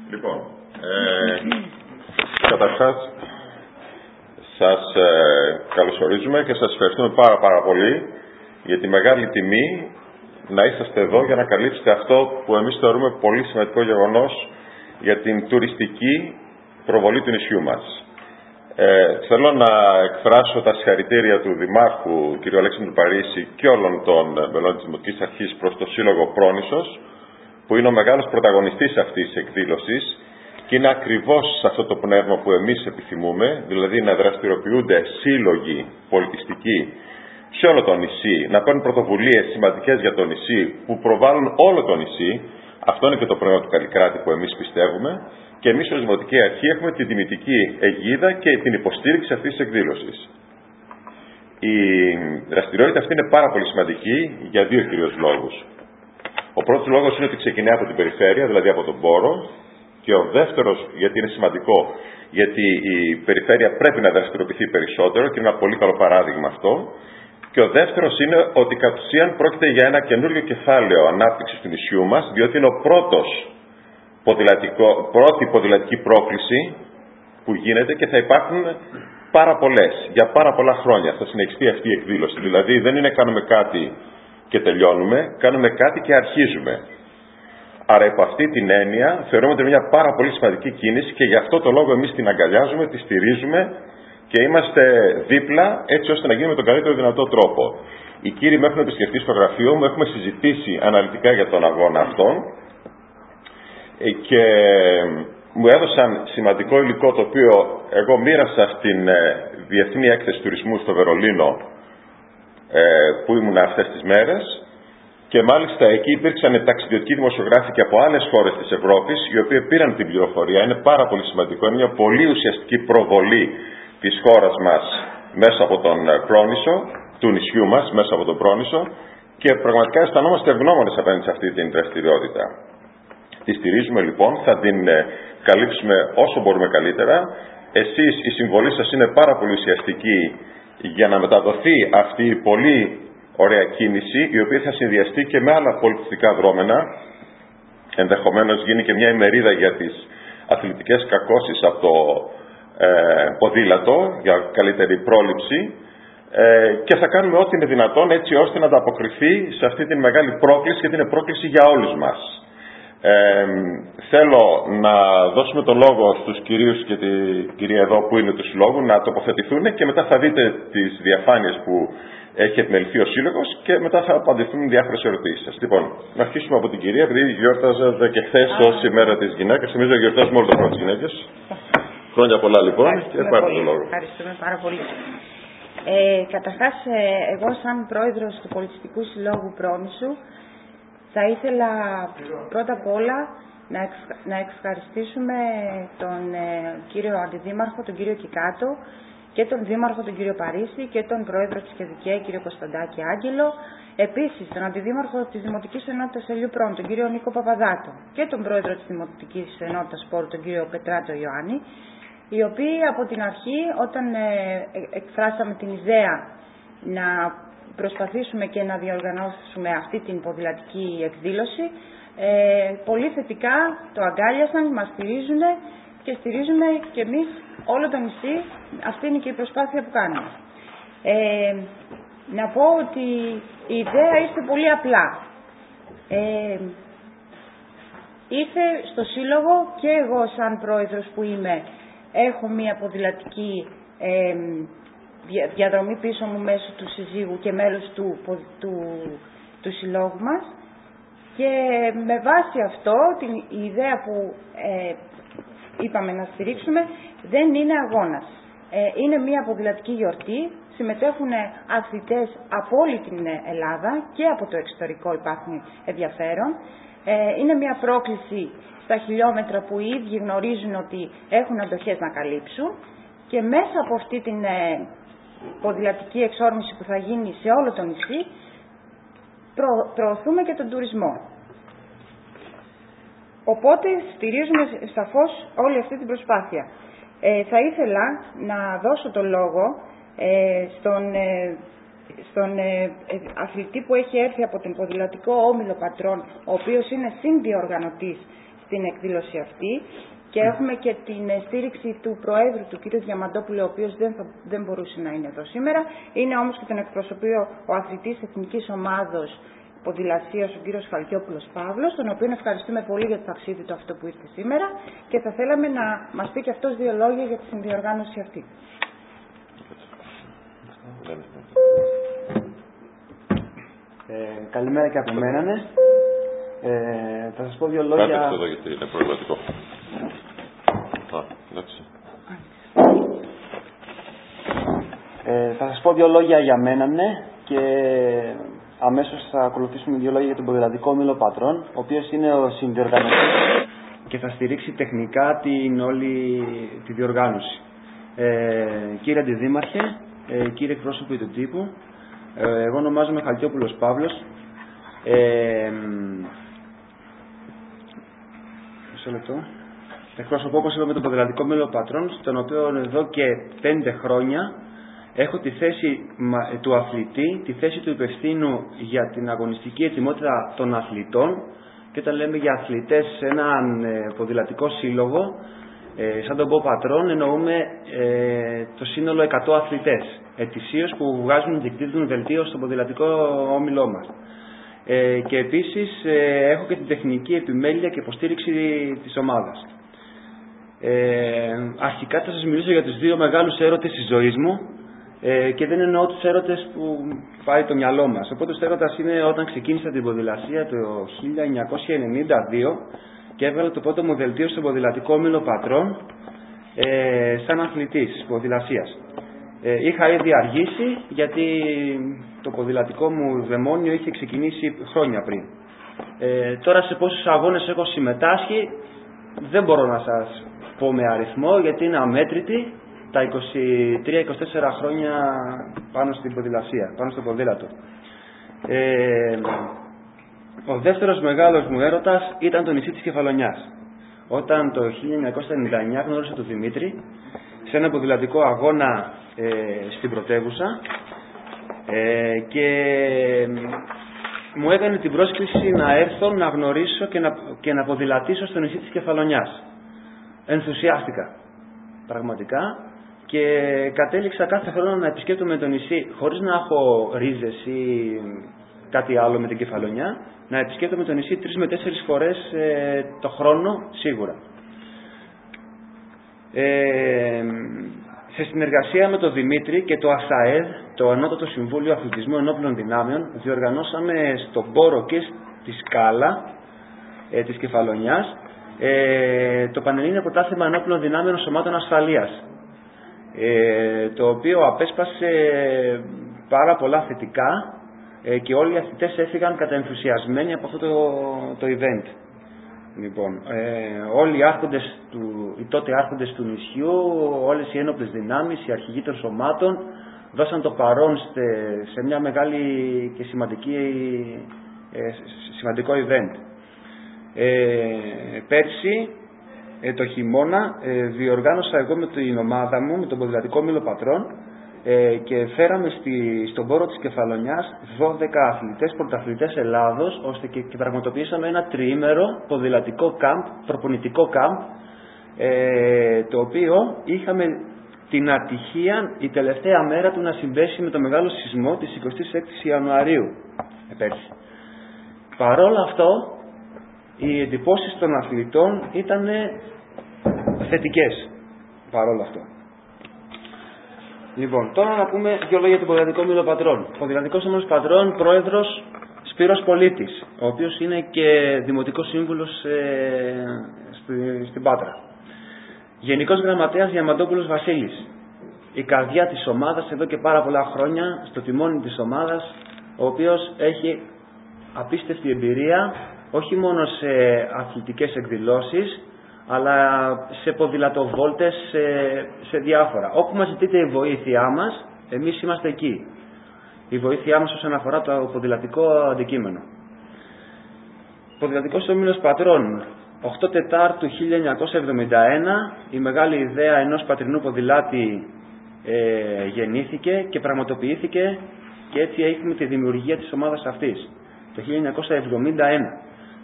Λοιπόν, καταρχάς σας καλωσορίζουμε και σας ευχαριστούμε πάρα πολύ για τη μεγάλη τιμή να είσαστε εδώ για να καλύψετε αυτό που εμείς θεωρούμε πολύ σημαντικό γεγονός για την τουριστική προβολή του νησιού μας. Θέλω να εκφράσω τα συγχαρητήρια του Δημάρχου κ. Αλέξανδρου Παρίσι και όλων των μελών της Δημοτικής Αρχής προς το Σύλλογο Πρόνησος, που είναι ο μεγάλος πρωταγωνιστής αυτής της εκδήλωσης και είναι ακριβώς σε αυτό το πνεύμα που εμείς επιθυμούμε, δηλαδή να δραστηριοποιούνται σύλλογοι πολιτιστικοί σε όλο το νησί, να παίρνουν πρωτοβουλίες σημαντικές για το νησί που προβάλλουν όλο το νησί. Αυτό είναι και το πνεύμα του Καλλικράτη που εμείς πιστεύουμε, και εμείς ως Δημοτική Αρχή έχουμε την τιμητική αιγίδα και την υποστήριξη αυτής της εκδήλωσης. Η δραστηριότητα αυτή είναι πάρα πολύ σημαντική για δύο κυρίως λόγους. Ο πρώτος λόγος είναι ότι ξεκινάει από την περιφέρεια, δηλαδή από τον Πόρο, και ο δεύτερος, γιατί είναι σημαντικό, γιατί η περιφέρεια πρέπει να δραστηριοποιηθεί περισσότερο και είναι ένα πολύ καλό παράδειγμα αυτό. Και ο δεύτερος είναι ότι κατ' ουσίαν πρόκειται για ένα καινούριο κεφάλαιο ανάπτυξης του νησιού μας, διότι είναι ο πρώτη ποδηλατική πρόκληση που γίνεται και θα υπάρχουν πάρα πολλές, για πάρα πολλά χρόνια. Θα συνεχιστεί αυτή η εκδήλωση. Δηλαδή δεν είναι κάνουμε κάτι και τελειώνουμε, κάνουμε κάτι και αρχίζουμε. Άρα υπό αυτή την έννοια θεωρούμε ότι είναι μια πάρα πολύ σημαντική κίνηση και γι' αυτό το λόγο εμείς την αγκαλιάζουμε, τη στηρίζουμε και είμαστε δίπλα έτσι ώστε να γίνει με τον καλύτερο δυνατό τρόπο. Οι κύριοι με έχουν επισκεφτεί στο γραφείο μου, έχουμε συζητήσει αναλυτικά για τον αγώνα αυτόν και μου έδωσαν σημαντικό υλικό το οποίο εγώ μοίρασα στην Διεθνή Έκθεση Τουρισμού στο Βερολίνο που ήμουν αυτές τις μέρες, και μάλιστα εκεί υπήρξαν ταξιδιωτικοί δημοσιογράφοι και από άλλες χώρες της Ευρώπης οι οποίοι πήραν την πληροφορία. Είναι πάρα πολύ σημαντικό, είναι μια πολύ ουσιαστική προβολή της χώρας μας μέσα από τον Πρόνησο, του νησιού μας μέσα από τον Πρόνησο, και πραγματικά αισθανόμαστε ευγνώμονες απέναντι σε αυτή την δραστηριότητα. Τη στηρίζουμε λοιπόν, θα την καλύψουμε όσο μπορούμε καλύτερα. Εσείς, η συμβολή σας είναι πάρα πολύ ουσιαστική για να μεταδοθεί αυτή η πολύ ωραία κίνηση, η οποία θα συνδυαστεί και με άλλα πολιτιστικά δρόμενα. Ενδεχομένως γίνει και μια ημερίδα για τις αθλητικές κακώσεις από το ποδήλατο, για καλύτερη πρόληψη, και θα κάνουμε ό,τι είναι δυνατόν έτσι ώστε να ανταποκριθεί σε αυτή την μεγάλη πρόκληση, γιατί είναι πρόκληση για όλους μας. Θέλω να δώσουμε το λόγο στους κυρίους και την κυρία εδώ που είναι του Συλλόγου να τοποθετηθούν και μετά θα δείτε τις διαφάνειες που έχει επιμεληθεί ο Σύλλογος και μετά θα απαντηθούν διάφορες ερωτήσεις σας. Λοιπόν, να αρχίσουμε από την κυρία, επειδή γιόρταζε και χθες ως ημέρα της γυναίκας. Εμείς γιορτάζουμε όλο το χρόνο τις γυναίκες. Χρόνια πολλά λοιπόν και πάρτε το λόγο. Ευχαριστούμε πάρα πολύ. Καταρχάς, εγώ σαν πρόεδρος του Πολιτιστικού Συλλόγου Πρόνησου θα ήθελα πρώτα απ' όλα να ευχαριστήσουμε τον κύριο Αντιδήμαρχο, τον κύριο Κικάτο, και τον Δήμαρχο, τον κύριο Παρίσι, και τον Πρόεδρο της ΚΕΔΙΚΕ, κύριο Κωνσταντάκη Άγγελο. Επίσης, τον Αντιδήμαρχο της Δημοτικής Ενότητας Ελιουπρών, τον κύριο Νίκο Παπαδάτο, και τον Πρόεδρο της Δημοτικής Ενότητας Πόρου, τον κύριο Πετράτο Ιωάννη, οι οποίοι από την αρχή, όταν εκφράσαμε την ιδέα να προσπαθήσουμε και να διοργανώσουμε αυτή την ποδηλατική εκδήλωση, πολύ θετικά το αγκάλιασαν, μας στηρίζουν και στηρίζουμε και εμείς όλο το νησί. Αυτή είναι και η προσπάθεια που κάνουμε. Να πω ότι η ιδέα ήρθε πολύ απλά. Ήρθε στο Σύλλογο και εγώ σαν πρόεδρος που είμαι έχω μία ποδηλατική διαδρομή πίσω μου μέσω του συζύγου και μέλος του Συλλόγου μας, και με βάση αυτό η ιδέα που είπαμε να στηρίξουμε δεν είναι αγώνας. Είναι μία ποδηλατική γιορτή, συμμετέχουν αθλητές από όλη την Ελλάδα και από το εξωτερικό υπάρχουν ενδιαφέρον. Είναι μία πρόκληση στα χιλιόμετρα που οι ίδιοι γνωρίζουν ότι έχουν αντοχές να καλύψουν, και μέσα από αυτή την ποδηλατική εξόρμηση που θα γίνει σε όλο το νησί προωθούμε και τον τουρισμό. Οπότε στηρίζουμε σαφώς όλη αυτή την προσπάθεια. Θα ήθελα να δώσω το λόγο στον αθλητή που έχει έρθει από τον Ποδηλατικό Όμιλο Πατρών, ο οποίος είναι συνδιοργανωτής στην εκδήλωση αυτή. Και έχουμε και την στήριξη του Προέδρου, του κ. Διαμαντόπουλου, ο οποίος δεν μπορούσε να είναι εδώ σήμερα. Είναι όμως και τον εκπροσωπεί ο αθλητής Εθνικής Ομάδος Ποδηλασίας, ο κ. Χαλκιόπουλος Παύλος, τον οποίο ευχαριστούμε πολύ για το ταξίδι του αυτό που ήρθε σήμερα και θα θέλαμε να μας πει και αυτός δύο λόγια για τη συνδιοργάνωση αυτή. Καλημέρα και από μένα. Θα σας πω δύο λόγια. Κάτω αυτό εδώ γιατί είναι προβληματικό. Θα σας πω δύο λόγια για μένα και αμέσως θα ακολουθήσουμε δύο λόγια για τον Ποδηλατικό Όμιλο Πατρών, ο οποίος είναι ο συνδιοργανωτής και θα στηρίξει τεχνικά την όλη τη διοργάνωση. Κύριε Αντιδήμαρχε, κύριε εκπρόσωποι του τύπου, εγώ ονομάζομαι Χαλκιόπουλος Παύλος. Μισό λεπτό. Εκπροσωπώ, όπως είπαμε, τον Ποδηλατικό Όμιλο Πατρών, στον οποίο εδώ και 5 χρόνια έχω τη θέση του αθλητή, τη θέση του υπευθύνου για την αγωνιστική ετοιμότητα των αθλητών, και όταν λέμε για αθλητές σε έναν ποδηλατικό σύλλογο, σαν τον ΠΟ Πατρών, εννοούμε το σύνολο 100 αθλητές ετησίως που βγάζουν και εκδίδουν δελτίο στο ποδηλατικό όμιλό μας. Και επίσης έχω και την τεχνική επιμέλεια και υποστήριξη της ομάδας. Αρχικά θα σας μιλήσω για τους δύο μεγάλους έρωτες της ζωής μου, και δεν εννοώ τους έρωτες που πάει το μυαλό μας. Ο πρώτος έρωτας είναι όταν ξεκίνησα την ποδηλασία το 1992 και έβγαλα το πρώτο μου δελτίο στο Ποδηλατικό Όμιλο Πατρών σαν αθλητής ποδηλασίας. Είχα ήδη αργήσει γιατί το ποδηλατικό μου δαιμόνιο είχε ξεκινήσει χρόνια πριν. Τώρα σε πόσους αγώνες έχω συμμετάσχει δεν μπορώ να σας πω με αριθμό, γιατί είναι αμέτρητη τα 23-24 χρόνια πάνω στην ποδηλασία, πάνω στο ποδήλατο. Ο δεύτερος μεγάλος μου έρωτας ήταν το νησί της Κεφαλονιάς. Όταν το 1999 γνώρισα τον Δημήτρη σε ένα ποδηλατικό αγώνα στην πρωτεύουσα και μου έκανε την πρόσκληση να έρθω να γνωρίσω και να ποδηλατήσω στο νησί της Κεφαλονιάς. Ενθουσιάστηκα πραγματικά και κατέληξα κάθε χρόνο να επισκέπτομαι το νησί χωρίς να έχω ρίζες ή κάτι άλλο με την Κεφαλονιά, να επισκέπτομαι το νησί 3 με 4 φορές το χρόνο σίγουρα. Σε συνεργασία με τον Δημήτρη και το ΑΣΑΕΔ, το Ανώτατο Συμβούλιο Αθλητισμού Ενόπλων Δυνάμεων, διοργανώσαμε στον Πόρο και στη Σκάλα της Κεφαλονιάς το Πανελλήνιο Πρωτάθλημα Ενόπλων Δυνάμεων Σωμάτων Ασφαλείας, το οποίο απέσπασε πάρα πολλά θετικά και όλοι οι αθλητές έφυγαν καταενθουσιασμένοι από αυτό το event. Λοιπόν, όλοι οι τότε άρχοντες του νησιού, όλες οι ένοπλες δυνάμεις, οι αρχηγοί των σωμάτων δώσαν το παρόν σε μια μεγάλη και σημαντικό event. Πέρσι το χειμώνα διοργάνωσα εγώ με την ομάδα μου, με τον Ποδηλατικό Όμιλο Πατρών, και φέραμε στον πόρο της Κεφαλονιάς 12 αθλητές, πρωταθλητές Ελλάδος, ώστε και πραγματοποιήσαμε ένα τριήμερο ποδηλατικό καμπ, προπονητικό καμπ, το οποίο είχαμε την ατυχία η τελευταία μέρα του να συμπέσει με το μεγάλο σεισμό της 26ης Ιανουαρίου πέρσι. Παρόλα αυτό, οι εντυπώσεις των αθλητών ήταν θετικές, παρόλα αυτό. Λοιπόν, τώρα να πούμε δύο λόγια για τον Ποδηλατικό Όμιλο Πατρών. Ποδηλατικός Όμιλος Πατρών, πρόεδρος Σπύρος Πολίτης, ο οποίος είναι και δημοτικός σύμβουλος στην Πάτρα. Γενικός Γραμματέας Διαμαντόπουλος Βασίλης. Η καρδιά της ομάδας εδώ και πάρα πολλά χρόνια, στο τιμόνι της ομάδας, ο οποίος έχει απίστευτη εμπειρία, όχι μόνο σε αθλητικές εκδηλώσεις, αλλά σε ποδηλατοβόλτες, σε διάφορα. Όπου μας ζητείτε η βοήθειά μας, εμείς είμαστε εκεί. Η βοήθειά μας όσον αφορά το ποδηλατικό αντικείμενο. Ποδηλατικός Όμιλος Πατρών, 8 Τετάρτου 1971, η μεγάλη ιδέα ενός πατρινού ποδηλάτη γεννήθηκε και πραγματοποιήθηκε, και έτσι έχουμε τη δημιουργία της ομάδας αυτής, το 1971.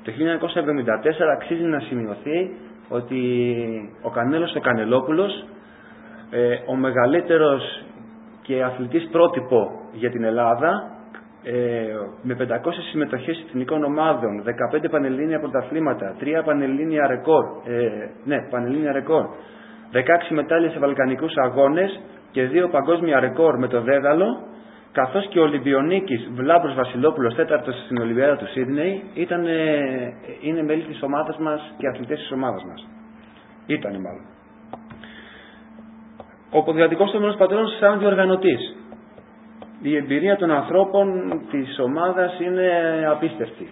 Το 1974 αξίζει να σημειωθεί ότι ο Κανέλος ο Κανελόπουλος, ο μεγαλύτερος και αθλητής πρότυπο για την Ελλάδα, με 500 συμμετοχές εθνικών ομάδων, 15 πανελλήνια πρωταθλήματα, 3 πανελλήνια ρεκόρ, 16 μετάλλιες σε βαλκανικούς αγώνες και 2 παγκόσμια ρεκόρ με το δέδαλο, καθώς και ο Ολυμπιονίκης Βλάμπρος Βασιλόπουλος, τέταρτος στην Ολυμπιάδα του Σίδνεϊ, είναι μέλη της ομάδας μας και αθλητές της ομάδας μας. Ήτανε μάλλον. Ο ποδηλατικός τομέας πατρών σαν διοργανωτής. Η εμπειρία των ανθρώπων της ομάδας είναι απίστευτη.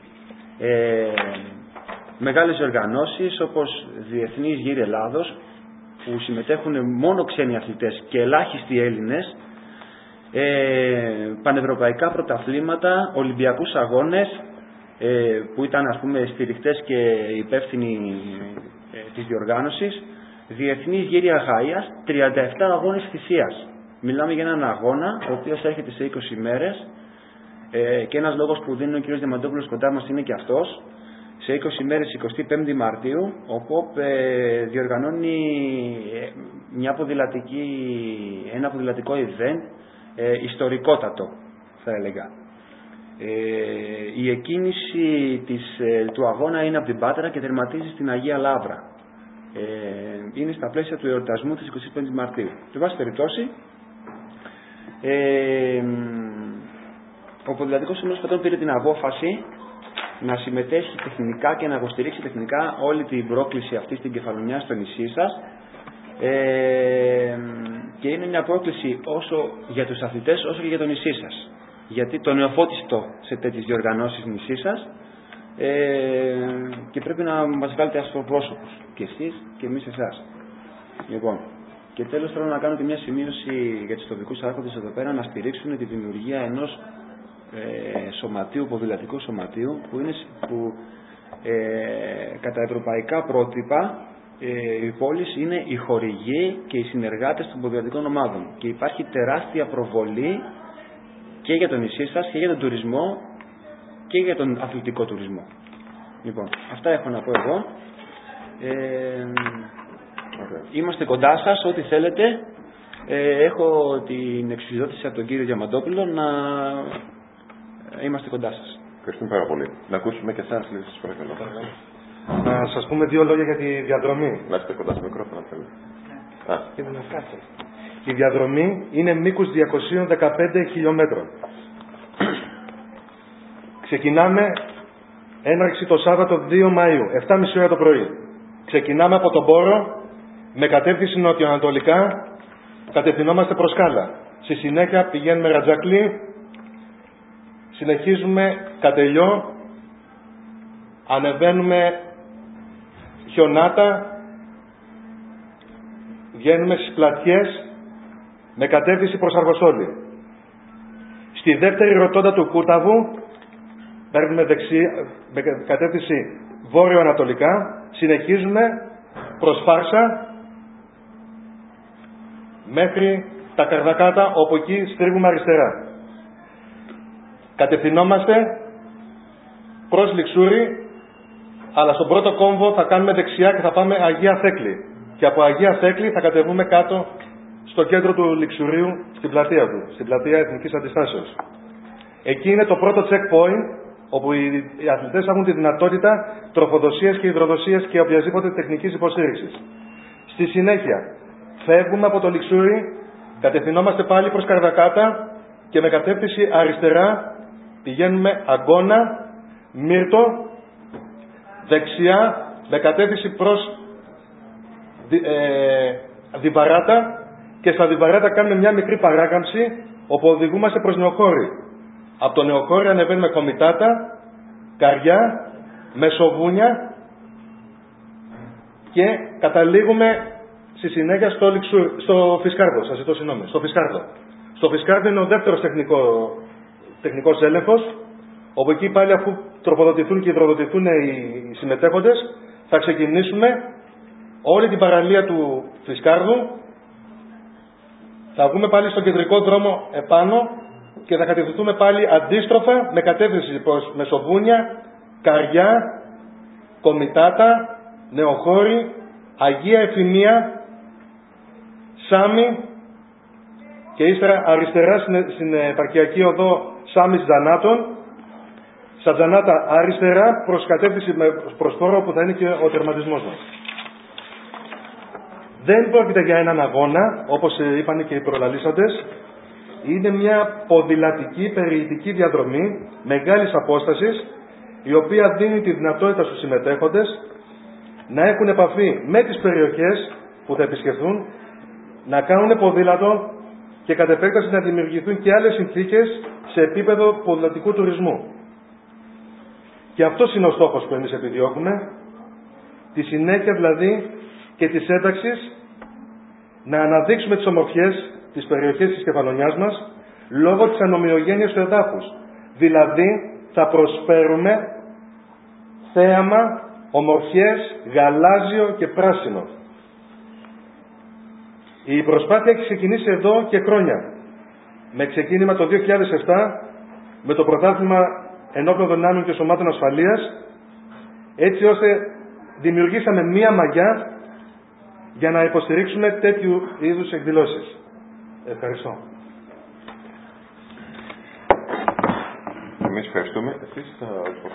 Μεγάλες οργανώσεις όπως Διεθνής Γύρι Ελλάδος, που συμμετέχουν μόνο ξένοι αθλητές και ελάχιστοι Έλληνες, πανευρωπαϊκά πρωταθλήματα, Ολυμπιακούς αγώνες, που ήταν ας πούμε στηριχτές και υπεύθυνοι της διοργάνωσης, Διεθνής Γύρι Αχαΐας, 37 αγώνες θυσίας. Μιλάμε για έναν αγώνα ο οποίος έρχεται σε 20 μέρες, και ένας λόγος που δίνει ο κ. Διαμαντόπουλος κοντά μας είναι και αυτός. Σε 20 μέρες, 25 Μαρτίου, ο ΠΟΠ διοργανώνει ένα ποδηλατικό event ιστορικότατο, θα έλεγα. Η εκκίνηση του αγώνα είναι από την Πάτρα και τερματίζει στην Αγία Λαύρα. Είναι στα πλαίσια του εορτασμού της 25 Μαρτίου. Εν πάση περιπτώσει, ο ποδηλατικός Σύμβουλος Πατρών πήρε την απόφαση να συμμετέχει τεχνικά και να υποστηρίξει τεχνικά όλη την πρόκληση αυτή στην Κεφαλονιά, στο νησί σας, και είναι μια πρόκληση όσο για τους αθλητές όσο και για το νησί σας, γιατί το νεοφώτιστο σε τέτοιες διοργανώσεις νησί σας, και πρέπει να μας βγάλετε ασπροπρόσωπους και εσείς και εμείς εσάς. Λοιπόν, και τέλος θέλω να κάνω και μια σημείωση για τους τοπικούς άρχοντες εδώ πέρα, να στηρίξουν τη δημιουργία ενός σωματείου, ποδηλατικού σωματείου, που κατά ευρωπαϊκά πρότυπα οι πόλεις είναι οι χορηγοί και οι συνεργάτες των ποδηλατικών ομάδων, και υπάρχει τεράστια προβολή και για το νησί σας και για τον τουρισμό και για τον αθλητικό τουρισμό. Λοιπόν, αυτά έχω να πω εγώ. Είμαστε κοντά σας, ό,τι θέλετε. Έχω την εξουσιοδότηση από τον κύριο Διαμαντόπουλο να είμαστε κοντά σας. Ευχαριστούμε πάρα πολύ. Να ακούσουμε και εσάς, σας παρακαλώ. Να σας πούμε 2 λόγια για τη διαδρομή. Να είστε κοντά στο μικρόφωνο, αν θέλετε. Η διαδρομή είναι μήκους 215 χιλιόμετρων. Ξεκινάμε έναρξη το Σάββατο 2 Μαΐου, 7.30 ώρα το πρωί. Ξεκινάμε από τον Πόρο με κατεύθυνση νοτιοανατολικά, κατευθυνόμαστε προς Κάλα. Στη συνέχεια πηγαίνουμε Ρατζακλή, συνεχίζουμε Κατελιό, ανεβαίνουμε Χιονάτα, βγαίνουμε στις Πλατιές με κατεύθυνση προς Αργοσόλη. Στη δεύτερη ροτόντα του Κούρταβου παίρνουμε με κατεύθυνση βόρειο-ανατολικά, συνεχίζουμε προς Φάρσα μέχρι τα Καρδακάτα, όπου εκεί στρίβουμε αριστερά. Κατευθυνόμαστε προς Λιξούρι, αλλά στον πρώτο κόμβο θα κάνουμε δεξιά και θα πάμε Αγία Θέκλη. Και από Αγία Θέκλη θα κατεβούμε κάτω στο κέντρο του Λιξουρίου, στην πλατεία του, στην πλατεία Εθνικής Αντιστάσεως. Εκεί είναι το πρώτο checkpoint, όπου οι αθλητές έχουν τη δυνατότητα τροφοδοσίας και υδροδοσίας και οποιασδήποτε τεχνικής υποστήριξης. Στη συνέχεια, φεύγουμε από το Λιξούρι, κατευθυνόμαστε πάλι προς Καρδακάτα και με κατεύθυνση αριστερά πηγαίνουμε Αγκώνα, Μύρτο, δεξιά με κατεύθυνση προς Διβαράτα, και στα Διβαράτα κάνουμε μια μικρή παράκαμψη όπου οδηγούμαστε προς Νεοχώρη. Από το Νεοχώρη ανεβαίνουμε Κομιτάτα, Καριά, Μεσοβούνια και καταλήγουμε στη συνέχεια στο Φισκάρδο. Σας ζητώ συγγνώμη, στο Φισκάρδο. Στο Φισκάρδο είναι ο δεύτερος τεχνικός έλεγχος, όπου εκεί πάλι αφού τροφοδοτηθούν και υδροδοτηθούν οι συμμετέχοντες, θα ξεκινήσουμε όλη την παραλία του Φισκάρδου, θα βγούμε πάλι στον κεντρικό δρόμο επάνω και θα κατευθυνθούμε πάλι αντίστροφα με κατεύθυνση προς Μεσοβούνια, Καριά, Κομιτάτα, Νεοχώρη, Αγία Εφημία, Σάμι και ύστερα αριστερά στην επαρχιακή οδό Σάμις Τζανάτων, στα Τζανάτα αριστερά προς κατεύθυνση προς χώρο που θα είναι και ο τερματισμός μας. Δεν πρόκειται για έναν αγώνα, όπως είπαν και οι προλαλήσαντες. Είναι μια ποδηλατική περιητική διαδρομή μεγάλης απόστασης, η οποία δίνει τη δυνατότητα στους συμμετέχοντες να έχουν επαφή με τις περιοχές που θα επισκεφθούν, να κάνουν ποδήλατο και κατ' επέκταση να δημιουργηθούν και άλλες συνθήκες σε επίπεδο ποδηλατικού τουρισμού. Και αυτός είναι ο στόχος που εμείς επιδιώκουμε, τη συνέχεια δηλαδή και της ένταξης, να αναδείξουμε τις ομορφιές της περιοχής της Κεφαλονιάς μας λόγω της ανομοιογένειας του εδάφους. Δηλαδή θα προσφέρουμε θέαμα, ομορφιές, γαλάζιο και πράσινο. Η προσπάθεια έχει ξεκινήσει εδώ και χρόνια. Με ξεκίνημα το 2007 με το πρωτάθλημα ενόπλων δυνάμεων και σωμάτων ασφαλείας, έτσι ώστε δημιουργήσαμε μία μαγιά για να υποστηρίξουμε τέτοιου είδους εκδηλώσεις. Ευχαριστώ. Εμείς ευχαριστούμε. Εσείς θα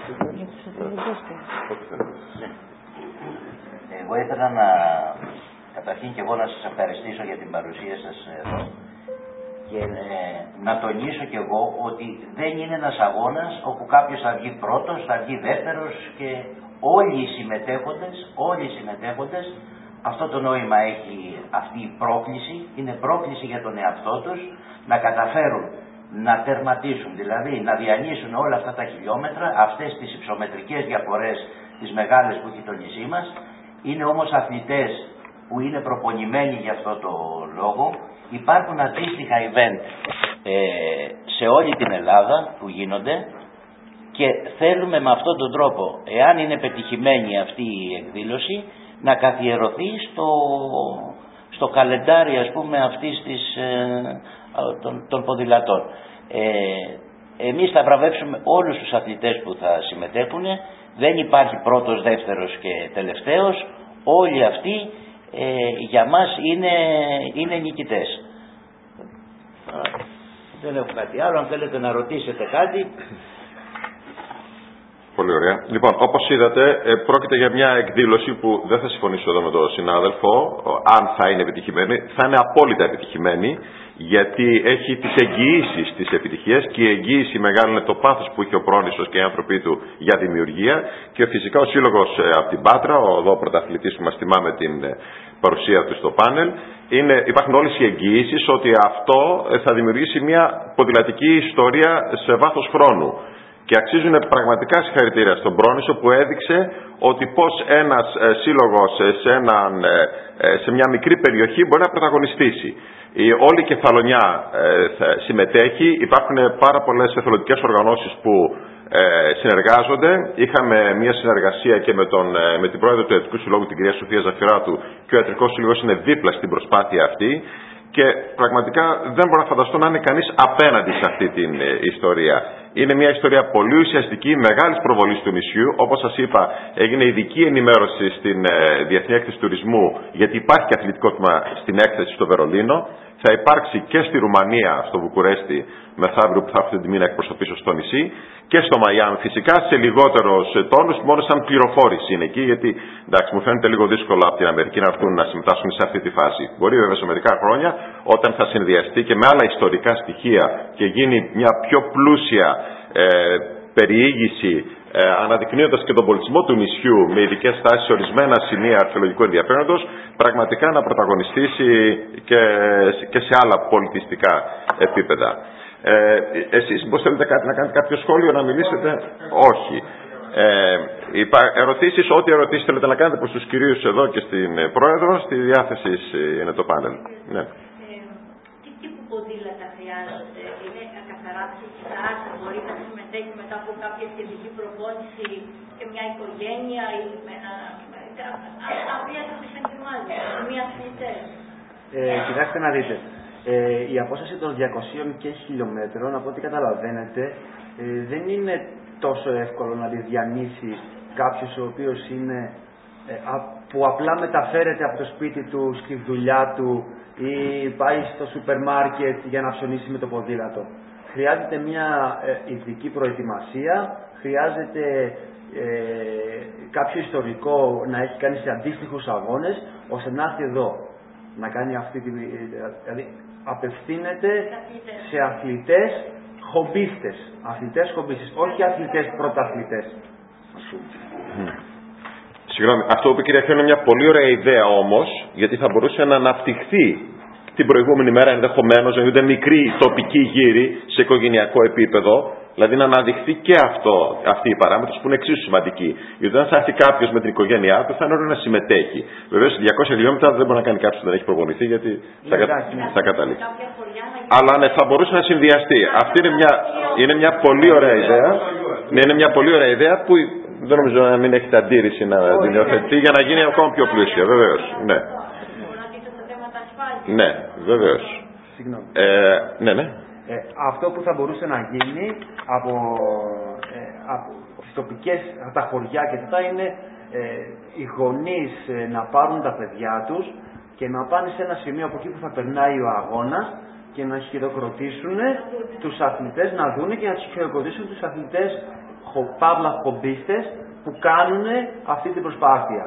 Εγώ ήθελα να καταρχήν και εγώ να σας ευχαριστήσω για την παρουσία σας εδώ και να τονίσω και εγώ ότι δεν είναι ένας αγώνας όπου κάποιος θα βγει πρώτος, θα βγει δεύτερος και όλοι οι συμμετέχοντες αυτό το νόημα έχει αυτή η πρόκληση, είναι πρόκληση για τον εαυτό τους να καταφέρουν να τερματίσουν, δηλαδή να διανύσουν όλα αυτά τα χιλιόμετρα, αυτές τις υψομετρικές διαφορές τις μεγάλες που έχει το νησί μας. Είναι όμως αθλητές που είναι προπονημένοι για αυτό το λόγο. Υπάρχουν αντίστοιχα event σε όλη την Ελλάδα που γίνονται και θέλουμε με αυτόν τον τρόπο, εάν είναι πετυχημένη αυτή η εκδήλωση, να καθιερωθεί στο καλεντάρι, ας πούμε, αυτής των ποδηλατών. Εμείς θα βραβεύσουμε όλους τους αθλητές που θα συμμετέχουν. Δεν υπάρχει πρώτος, δεύτερος και τελευταίος. Όλοι αυτοί για μας είναι νικητές. Δεν έχω κάτι άλλο. Αν θέλετε να ρωτήσετε κάτι. Πολύ ωραία. Λοιπόν, όπως είδατε, πρόκειται για μια εκδήλωση που δεν θα συμφωνήσω εδώ με τον συνάδελφο, αν θα είναι επιτυχημένη. Θα είναι απόλυτα επιτυχημένη, γιατί έχει τις εγγυήσεις της επιτυχίας και η εγγύηση μεγάλη είναι το πάθος που είχε ο Πρόνησος και οι άνθρωποι του για δημιουργία και φυσικά ο σύλλογος από την Πάτρα, ο εδώ πρωταθλητής που μας τιμά με την παρουσία του στο πάνελ, υπάρχουν όλες οι εγγυήσεις ότι αυτό θα δημιουργήσει μια ποδηλατική ιστορία σε βάθος χρόνου. Και αξίζουν πραγματικά συγχαρητήρια στον Πρόνησο που έδειξε ότι πώς ένας σύλλογος σε μια μικρή περιοχή μπορεί να πρωταγωνιστήσει. Όλη η Κεφαλονιά συμμετέχει, υπάρχουν πάρα πολλές εθελοντικές οργανώσεις που συνεργάζονται. Είχαμε μια συνεργασία και με την πρόεδρο του Ιατρικού Συλλόγου, την κυρία Σοφία Ζαφυράτου, και ο Ιατρικός Σύλλογος είναι δίπλα στην προσπάθεια αυτή. Και πραγματικά δεν μπορώ να φανταστώ να είναι κανείς απέναντι σε αυτή την ιστορία. Είναι μια ιστορία πολύ ουσιαστική, μεγάλης προβολής του νησιού. Όπως σας είπα, έγινε ειδική ενημέρωση στην Διεθνή Έκθεση Τουρισμού, γιατί υπάρχει και αθλητικό τμήμα στην έκθεση στο Βερολίνο. Θα υπάρξει και στη Ρουμανία, στο Βουκουρέστι, μεθαύριο που θα έχω την τιμή να εκπροσωπήσω στο νησί, και στο Μαϊάμι, φυσικά σε λιγότερους τόνους, μόνο σαν πληροφόρηση είναι εκεί, γιατί εντάξει, μου φαίνεται λίγο δύσκολο από την Αμερική να έρθουν να συμμετάσχουν σε αυτή τη φάση. Μπορεί βέβαια σε μερικά χρόνια, όταν θα συνδυαστεί και με άλλα ιστορικά στοιχεία και γίνει μια πιο πλούσια περιήγηση, αναδεικνύοντας και τον πολιτισμό του νησιού με ειδικές στάσεις σε ορισμένα σημεία αρχαιολογικού ενδιαφέροντος, πραγματικά να πρωταγωνιστήσει και σε άλλα πολιτιστικά επίπεδα. Εσείς πώς θέλετε να κάνετε κάποιο σχόλιο, να μιλήσετε? Όχι. Ερωτήσεις, ό,τι ερωτήσεις θέλετε να κάνετε προς τους κυρίους εδώ και στην Πρόεδρο, στη διάθεση είναι το πάνελ. Ναι. Τι τύπου ποδήλατα χρειάζονται? Είναι καθαρά ψυχικά, μπορεί να συμμετέχει μετά από κάποια σχετική προπόνηση και μια οικογένεια ή με ένα... Απλά το συνθυμάζει, μία αθλητές. Κοιτάξτε να δείτε. Η απόσταση των 200 και χιλιόμετρων, από ό,τι καταλαβαίνετε, δεν είναι τόσο εύκολο να τη διανύσει κάποιος ο οποίος είναι, που απλά μεταφέρεται από το σπίτι του στη δουλειά του ή πάει στο σούπερ μάρκετ για να ψωνίσει με το ποδήλατο. Χρειάζεται μια ειδική προετοιμασία, χρειάζεται κάποιο ιστορικό να έχει κάνει σε αντίστοιχους αγώνες, ώστε να έρθει εδώ να κάνει αυτή τη... Δηλαδή απευθύνεται σε αθλητές χομπίστες, όχι αθλητές πρωταθλητές. Συγγνώμη, αυτό που είπε η κυρία Χιώνα είναι μια πολύ ωραία ιδέα όμως, γιατί θα μπορούσε να αναπτυχθεί την προηγούμενη μέρα ενδεχομένως, να γίνονται μικροί τοπικοί γύροι σε οικογενειακό επίπεδο, δηλαδή να αναδειχθεί και αυτή η παράμετρος που είναι εξίσου σημαντική. Γιατί όταν θα έρθει κάποιος με την οικογένειά του, θα είναι ωραίο να συμμετέχει. Βεβαίως, 200 χιλιόμετρα δεν μπορεί να κάνει κάποιος που δεν έχει προπονηθεί, γιατί θα καταλήξει. Αλλά ναι, θα μπορούσε να συνδυαστεί. Αυτή είναι μια πολύ ωραία ιδέα. Ναι, είναι μια πολύ ωραία ιδέα που δεν νομίζω να μην έχετε αντίρρηση να την υιοθετεί για να γίνει ακόμα πιο πλούσια. Βεβαίως. Ναι. Ναι, βεβαίως. Ναι. Αυτό που θα μπορούσε να γίνει από τις τοπικές, τα χωριά και αυτά, είναι οι γονείς να πάρουν τα παιδιά τους και να πάνε σε ένα σημείο από εκεί που θα περνάει ο αγώνας και να χειροκροτήσουν τους αθλητές, να δούνε και να τους χειροκροτήσουν τους αθλητές παύλα χομπίστες που κάνουν αυτή την προσπάθεια.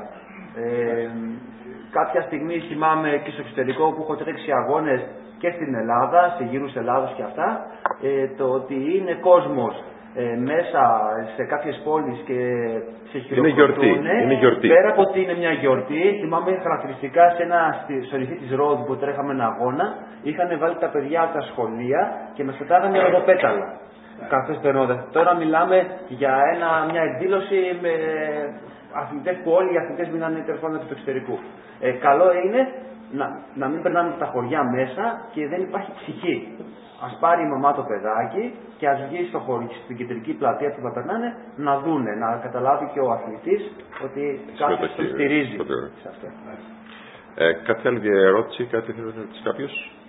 Κάποια στιγμή θυμάμαι και στο εξωτερικό που έχω τρέξει αγώνες και στην Ελλάδα, σε γύρους Ελλάδος και αυτά, το ότι είναι κόσμος μέσα σε κάποιες πόλεις και σε χειροκροτούν. Είναι γιορτή. Πέρα από ότι είναι μια γιορτή, θυμάμαι χαρακτηριστικά στο νησί της Ρόδου που τρέχαμε ένα αγώνα, είχαν βάλει τα παιδιά από τα σχολεία και μας πετάγανε ροδοπέταλα. Καθώς περνώντας. Τώρα μιλάμε για μια εκδήλωση με αθλητές που όλοι οι αθλητές μιλάνε τελεφώνα του εξωτερικού. Καλό είναι να μην περνάμε από τα χωριά μέσα και δεν υπάρχει ψυχή. Ας πάρει η μαμά το παιδάκι και ας βγει στην κεντρική πλατεία που θα περνάνε να δούνε, να καταλάβει και ο αθλητής ότι κάποιος τον στηρίζει. Κάτι άλλη ερώτηση, κάτι θέλει να ρωτήσει κάποιος?